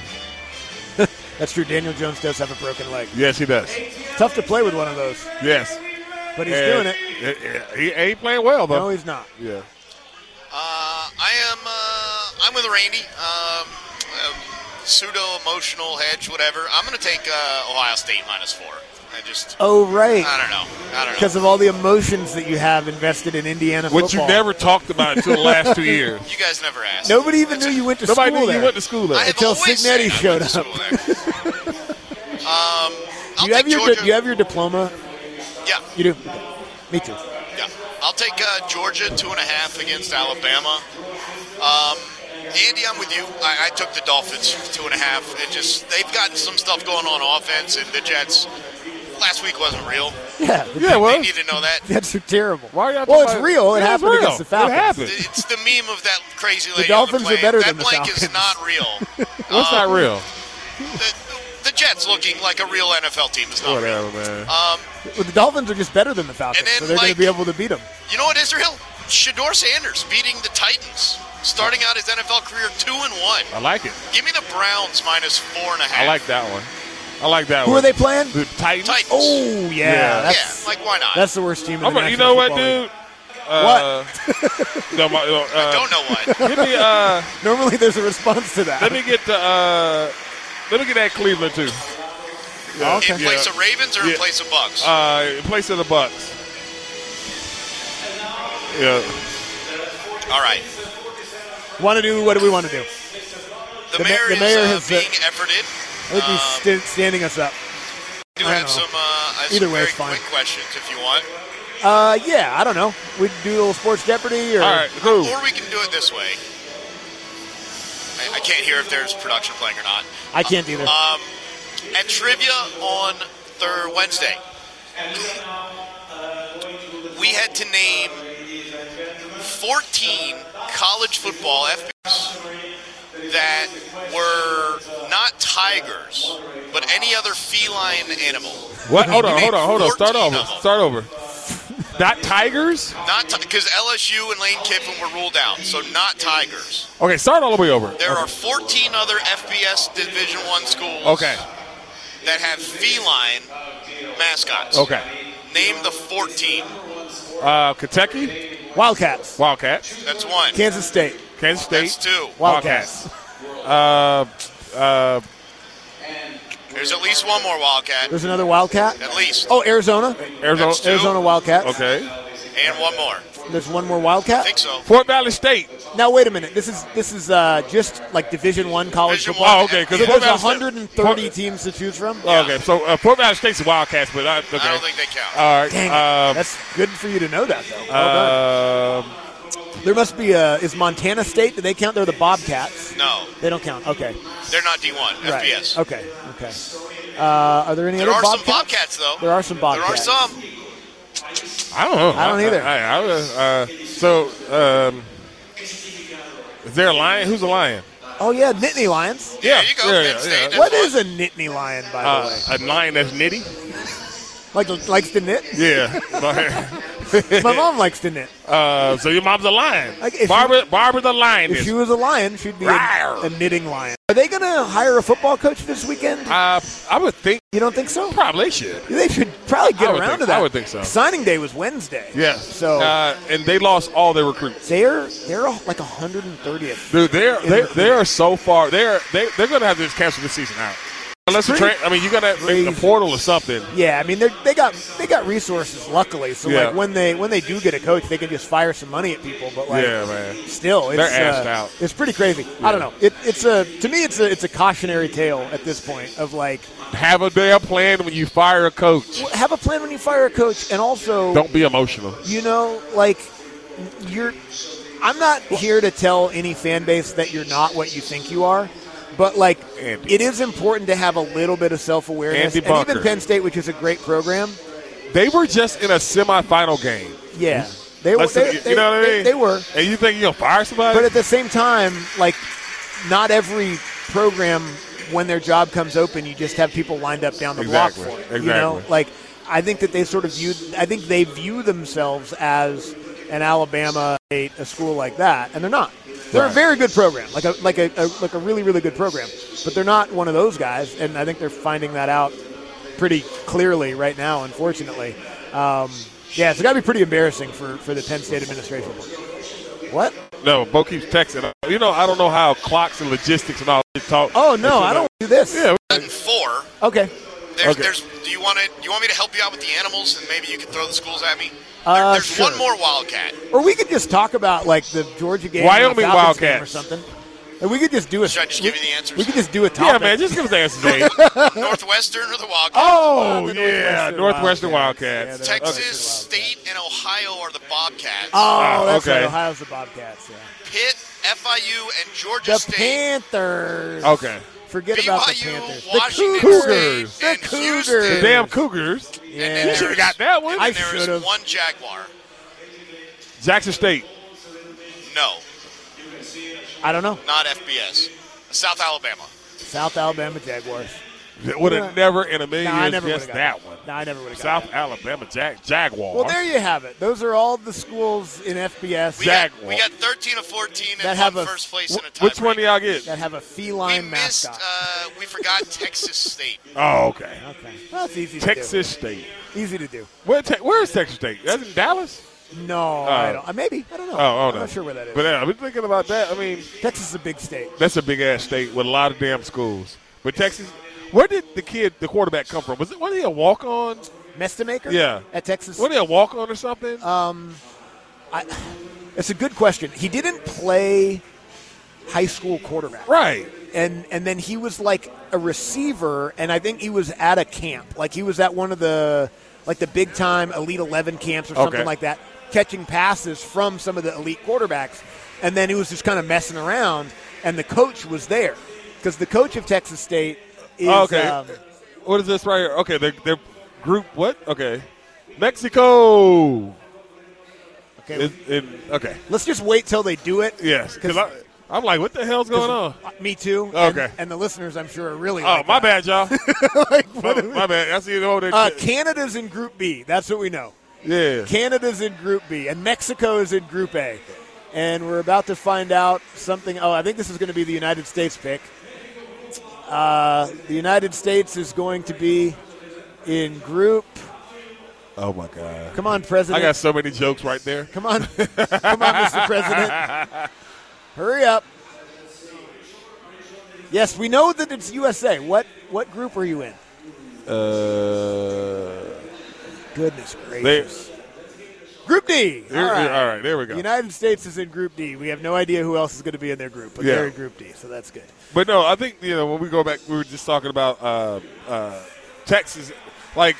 That's true. Daniel Jones does have a broken leg. Yes, he does. Tough to play with one of those. Yes. But he's and doing it. He ain't playing well, though. No, he's not. Yeah. Uh, I am. Uh, I'm with Randy. Um, uh, pseudo emotional hedge, whatever. I'm going to take uh, Ohio State minus four. I just. Oh right. I don't know. I don't know. Because of all the emotions that you have invested in Indiana Which football. you never talked about until the last two years. You guys never asked. Nobody even knew you went to Nobody school knew there. you went to school there. I have Until always Signetti said I showed went to up. school there. um, I'll Do you have take your Georgia. do you have your diploma? Yeah. You do. Okay. Me too. Yeah. I'll take uh, Georgia two and a half against Alabama. Um, Andy, I'm with you. I, I took the Dolphins two and a half. It just they've got some stuff going on offense, and the Jets last week wasn't real. Yeah. Yeah, well, They need to know that. That's terrible. Why are y'all Well, talking it's about- real. It Yeah, it's happened real. against the Falcons. It happened. It's the meme of that crazy lady. The Dolphins on the are better plane. than that the blank is Falcons. not real. What's Um, not real? The, the Jets looking like a real N F L team is not Whatever, real. man. Um, Well, the Dolphins are just better than the Falcons, And then, so they're going like- to be able to beat them. you know what, Israel? Shador Sanders beating the Titans, starting out his N F L career two and one. I like it. Give me the Browns minus four and a half. I like that one. I like that Who one. are they playing? The Titans. Titans. Oh, yeah. Yeah. That's, yeah, like why not? that's the worst team in the I'm a, National you know what, Football League. dude? Uh, no, my, uh, I don't know what. Give me. Uh, Normally there's a response to that. let me get the. Uh, let me get that Cleveland too. Yeah. Okay. In place of Ravens or in Yeah. place of Bucks? Uh, in place of the Bucks. Yeah. All right. Want to do, what do we want to do? The, The ma- mayor, the mayor is uh, has, uh, being efforted. I think he's st- standing us up. We do I have know. some, uh, I have Either some way, very it's fine. quick questions if you want. Uh, yeah, I don't know. We do a little Sports Jeopardy? Or All right. Cool. Or we can do it this way. I, I can't hear if there's production playing or not. I can't either. Um, at trivia on third Wednesday, we had to name fourteen college football F B S that were not tigers, but any other feline animal. What? Hold on. We Hold named on. Hold on. Start fourteen over. of them. Start over. Not Tigers. Not because L S U and Lane Kiffin were ruled out, so not tigers. Okay. Start all the way over. There are fourteen other F B S Division One schools. Okay. That have feline mascots. Okay. Name the fourteen. Uh, Kentucky. Wildcats. Wildcats. That's one. Kansas State. Kansas State. That's two. Wildcats. Uh, uh, There's at least one more Wildcat. There's another Wildcat. At least. Oh, Arizona. Arizona. That's two. Arizona Wildcats. Okay. And one more. There's one more Wildcat. I think so. Fort Valley State. Now wait a minute. This is this is uh, just like Division One college Division football. Oh, okay. So Because there's Fort Valley one State- hundred thirty Fort- teams to choose from. Oh, okay. So uh, Fort Valley State's the Wildcats, but I, okay. I don't think they count. All right. Dang it. Um, That's good for you to know that, though. Well done. um, There must be a. Is Montana State? Do they count? They're the Bobcats. No, They don't count. Okay. they're not D one. F B S. Right. Okay. Okay. Uh, are there any There other are Bobcats? some Bobcats, though. There are some Bobcats. There are some. I don't know. I don't either. I, I, I, uh, so, um, is there a lion? Who's a lion? Oh yeah, Nittany Lions. There you go. Yeah, Penn yeah, State, yeah. that's What one. is a Nittany Lion, by the Uh, way? a lion that's nitty? Like likes to knit. Yeah. My mom likes to knit. uh, so your mom's a lion. Like, if Barbara, Barbara the lion. If she was a lion, she'd be a, Rawr. a knitting lion. Are they going to hire a football coach this weekend? Uh, I would think. You don't think so? Probably should. They should probably get I would around think- to that. I would think so. Signing day was Wednesday. Yes. So uh, and they lost all their recruits. they're they're like one hundred thirtieth. Dude, they're in they recruiting. they are so far. They're they they're gonna have to just cancel this season out. Unless the Pretty tra- I mean, you gotta make the crazy. portal or something. Yeah, I mean they they got they got resources luckily. So Yeah. like when they when they do get a coach, they can just fire some money at people. But like Yeah, man. still, it's, They're assed uh, out. It's pretty crazy. I don't know. It, it's a to me it's a it's a cautionary tale at this point of like Have a damn plan when you fire a coach. have a plan when you fire a coach, and also Don't be emotional. you know, like you're I'm not here to tell any fan base that you're not what you think you are, But, like, Andy. it is important to have a little bit of self-awareness. Andy And Bunker. even Penn State, which is a great program. They were just in a semifinal game. Yeah. They were. Listen, They, you they, know what I they- mean? they were. And you think you're going to fire somebody? But at the same time, like, not every program, when their job comes open, you just have people lined up down the Exactly. block for it. Exactly. You know, like, I think that they sort of view. I think they view themselves as an Alabama, a, a school like that, and they're not. They're Right. a very good program, like a like a, a like a really really good program, but they're not one of those guys, and I think they're finding that out pretty clearly right now. Unfortunately, um, yeah, it's got to be pretty embarrassing for, for the Penn State administration. What? No, Bo keeps texting. You know, I don't know how clocks and logistics and all this talk. Oh no, I don't do this. Yeah. Four. Okay. There's, Okay. there's. Do you want to? Do you want me to help you out with the animals, and maybe you can throw the schools at me? Uh, There- there's sure. one more Wildcat. Or we could just talk about like the Georgia game, Wyoming or the Falcons game or Wildcats. something. And we could just do a. Should I just give you the answers? We could just do a topic. Yeah, man, just give us the answers, Dave. Northwestern or the Wildcats? Oh, the yeah, Northwestern Northwestern Wildcats. Wildcats. Yeah, Texas Okay. State and Ohio are the Bobcats. Oh, Ah, that's okay. right. Ohio's the Bobcats. Yeah. Pitt, F I U, and Georgia The State. Panthers. Okay. Forget B about the Y U, Panthers. Washington the Cougars. State, The and Cougars. Houston. The damn Cougars. Yeah. And then You should have there's- got that one. I And there is should've. one Jaguar. Jackson State. No, I don't know. not F B S. South Alabama. South Alabama Jaguars. Would have Yeah. never in a million Nah, I years never guessed would've got that one. No, I never would have got South that. Alabama Jag- Jaguar. Well, there you have it. Those are all the schools in F B S We got, Jaguar. we got thirteen of fourteen That and have won a- first place in a tie. Which one do y'all get? that have a We feline missed. mascot. Uh, we forgot Texas State. Oh, okay. Okay. Well, that's easy to Texas State. do. Easy to do. Where, te- where is Texas State? That's in Dallas? No, I don't. Uh, maybe. I don't know. Oh, oh I'm no. not sure where that is. But yeah, I've been thinking about that. I mean, Texas is a big state. that's a big ass state with a lot of damn schools. But Texas, where did the kid, the quarterback, come from? Was it was he a walk on? Mestamaker? Yeah. At Texas. Was he a walk on or something? Um, I, it's a good question. He didn't play high school quarterback. right. And and then he was like a receiver, and I think he was at a camp. Like he was at one of the like the big time Elite Eleven camps or something Okay. like that, catching passes from some of the elite quarterbacks. And then he was just kind of messing around, and the coach was there because the coach of Texas State is. Oh, okay. Um, What is this right here? Okay, they're, they're group what? Okay. Mexico. okay, Is- in- okay. let's just wait till they do it. Yes. Because I'm like, what the hell's going on? Uh, Me too. Okay. And, and the listeners, I'm sure, are really. Oh, like my that. bad, y'all. Like, my, what- my bad. I see you over there. Uh, Canada's in Group B. That's what we know. yeah. Canada's in Group B, and Mexico is in Group A. And we're about to find out something. Oh, I think this is going to be the United States pick. Uh, the United States is going to be in Group. Oh, my God. Come on, President. I got so many jokes right there. Come on. Come on, Mister President. Hurry up. Yes, we know that it's U S A. What what group are you in? Uh, Goodness they, gracious. Group D. There- All right. all right, there we go. The United States is in Group D. We have no idea who else is going to be in their group, but Yeah. they're in Group D, so that's good. but no, I think, you know, when we go back, we were just talking about uh, uh, Texas. Like,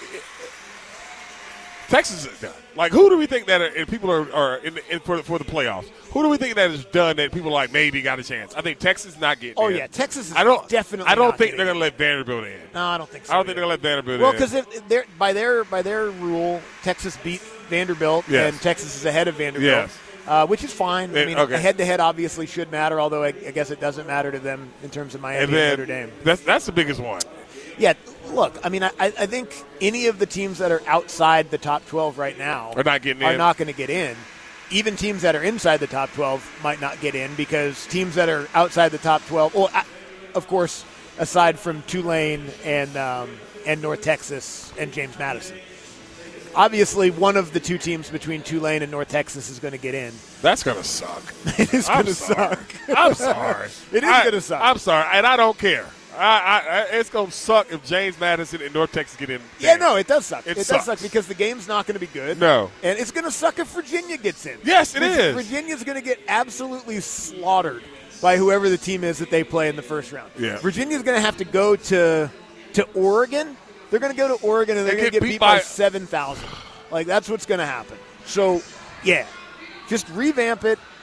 Texas is done. Like, who do we think that are, and people are, are in, the, in for, the, for the playoffs? Who do we think that is done that people like maybe got a chance? I think Texas not getting Oh, in. yeah, Texas is I don't, definitely I don't not think getting they're going to let Vanderbilt in. No, I don't think so. I don't think they're going to let Vanderbilt Well, in. because if they're by their by their rule, Texas beat Vanderbilt, Yes. and Texas is ahead of Vanderbilt, Yes. uh, which is fine. I And- mean, okay. a head-to-head obviously should matter, although I, I guess it doesn't matter to them in terms of Miami and and, then Notre Dame. that's that's the biggest one. Yeah, look, I mean, I, I think any of the teams that are outside the top twelve right now Are not getting are in. not going to get in. Even teams that are inside the top twelve might not get in because teams that are outside the top twelve, well, I, of course, aside from Tulane and um, and North Texas and James Madison. Obviously, one of the two teams between Tulane and North Texas is going to get in. That's going to suck. It is I'm going to sorry. suck. I'm sorry. It is I- going to suck. I'm sorry, and I don't care. I, I, I, it's going to suck if James Madison and North Texas get in. Yeah, no, it does suck. It It, sucks. does suck because the game's not going to be good. No. And it's going to suck if Virginia gets in. Yes, it Vir- is. Virginia's going to get absolutely slaughtered by whoever the team is that they play in the first round. Yeah. Virginia's going to have to go to to Oregon. They're going to go to Oregon and they're They going to get get beat beat by, by- seven thousand. Like, that's what's going to happen. So, yeah, just revamp it.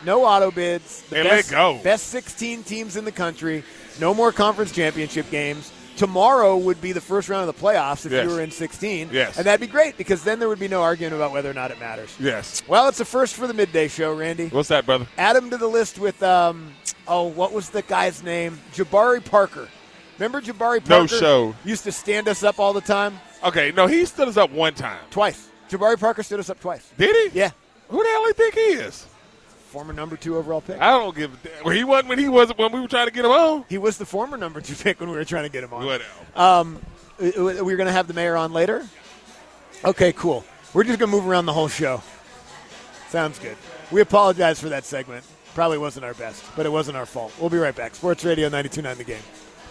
no auto bids. The They best, let go. Best sixteen teams in the country. No more conference championship games. Tomorrow would be the first round of the playoffs if Yes. you were in sixteen. Yes. And that'd be great because then there would be no argument about whether or not it matters. Yes. Well, it's a first for the midday show, Randy. What's that, brother? Add him to the list with, um, oh, what was the guy's name? Jabari Parker. Remember Jabari Parker? No show. Used to stand us up all the time? Okay, no, he stood us up one time. Twice. Jabari Parker stood us up twice. Did he? Yeah. Who the hell do you think he is? Former number two overall pick. I don't give a damn. Well, he wasn't when he wasn't when we were trying to get him on. He was the former number two pick when we were trying to get him on. Whatever. Um, we're going to have the mayor on later? Okay, cool. We're just going to move around the whole show. Sounds good. We apologize for that segment. Probably wasn't our best, but it wasn't our fault. We'll be right back. Sports Radio ninety-two point nine The Game.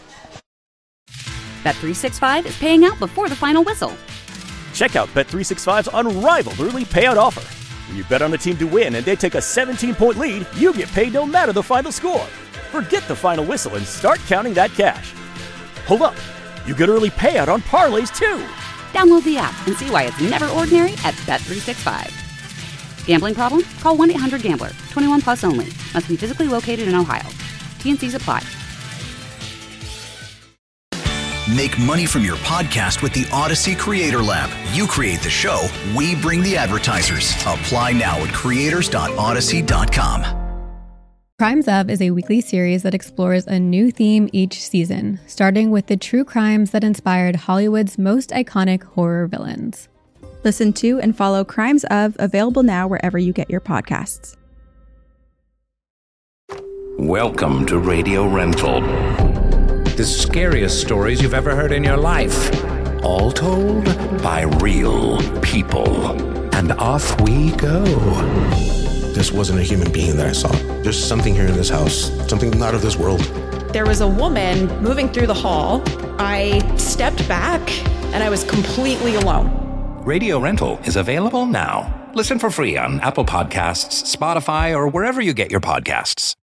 Bet three sixty-five is paying out before the final whistle. Check out Bet three sixty-five's unrivaled early payout offer. When you bet on a team to win and they take a seventeen-point lead, you get paid no matter the final score. Forget the final whistle and start counting that cash. Hold up. You get early payout on parlays, too. Download the app and see why it's never ordinary at Bet three sixty-five. Gambling problem? Call one eight hundred gambler. twenty-one plus only. Must be physically located in Ohio. T and C's apply. Make money from your podcast with the Odyssey Creator Lab. You create the show, we bring the advertisers. Apply now at creators dot odyssey dot com. Crimes Of is a weekly series that explores a new theme each season, starting with the true crimes that inspired Hollywood's most iconic horror villains. Listen to and follow Crimes Of, available now wherever you get your podcasts. Welcome to Radio Rental. The scariest stories you've ever heard in your life. All told by real people. And off we go. This wasn't a human being that I saw. There's something here in this house, something not of this world. There was a woman moving through the hall. I stepped back and I was completely alone. Radio Rental is available now. Listen for free on Apple Podcasts, Spotify, or wherever you get your podcasts.